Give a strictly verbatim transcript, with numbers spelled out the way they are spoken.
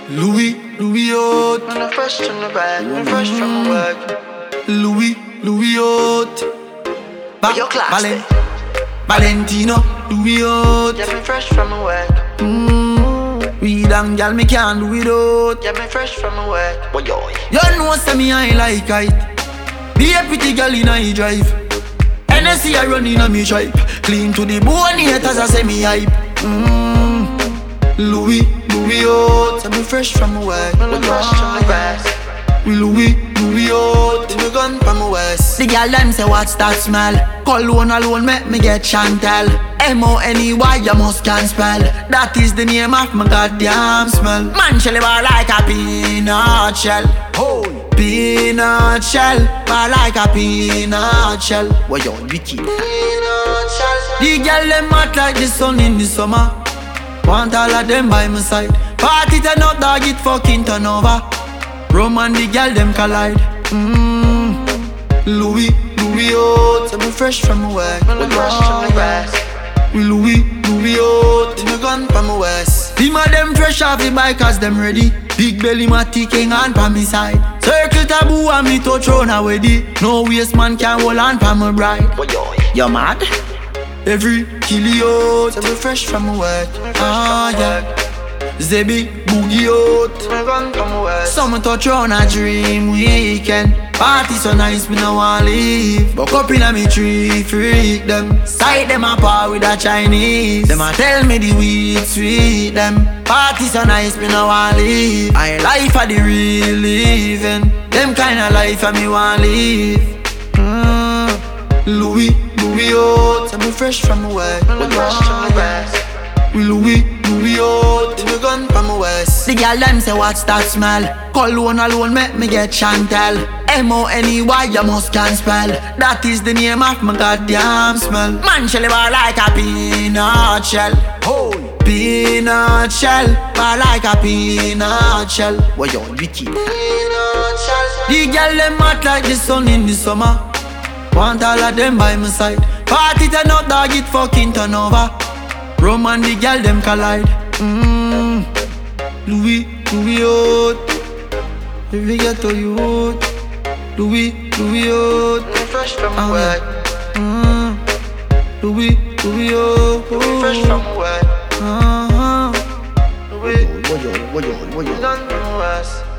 Louis, Louis out. When I'm fresh from the bag, when I'm fresh from work. Louis, Louis out. Ba- Your class Valen- Valentino, Louis out. Yeah, me fresh from work. Mm. Weed and gal, me can't do without. Yeah, me fresh from work. Boy, yo. You know say me I like it. Be a pretty gal in a drive. N S C I run in a me tripe. Clean to the bone, haters I say me hype. Mm. Louis, Louis out. Yeah, me fresh from work. When I'm fresh from the bag. We Louis, Louis out. Me gun from my west. The girl them say what's that smell? Cologne alone make me get Chantel. M O N E Y you must can spell. That is the name of my goddamn smell. Man shell bar like a peanut shell. Oh, peanut shell, bar like a peanut shell. What you wicked? Peanut shell. The girl them hot like the sun in the summer. Want all of them by my side. Party turn up, dog it fucking turn over. Rum and the girl them collide. Mmm. Louis, Louis out. Yeah, me fresh from work. When I'm fresh from the bag. We Louis, Louis out. Me gun from my west. Him a them fresh off the bike as them ready. Big belly matty king on pa me side. Circle taboo and me touch round already. No waste man can hold on pa my bride. Boy, yo. You mad? Every kill you out. Yeah, me fresh from work. Ah yeah. Zebi boogie out. Me gun from my west. Some touch round a dream weekend. Party so nice, me no want leave. Buck up in a me tree, freak them. Sight them a par with a Chinese. Them a tell me the weed sweet them. Party so nice, me no want leave. I life a the real living. Them kind of life a me want live. Mm. Louis, Louis out. Yeah, me fresh from work. When I'm fresh from the bag. We Louis, Louis out. Me gun from my west. The girl them say what's that smell? Cologne alone make me get Chantel. M O N E Y you must can spell. That is the name of my goddamn smell. Man shell bar like a peanut shell. Oh, peanut shell, bar like a peanut shell. What you wicked? Peanut shell. The girl them hot like the sun in the summer. Want all of them by my side. Party turn up, dog it fucking turn over. Rum and the girl them collide. Mmm. Louis, Louis out. If we get to you out. Louis, Louis out. Me fresh from Ah, work. Mm. Louis, Louis out. Me fresh from work. Uh-huh. Louis. What you, what you, what you? Me gun from my west.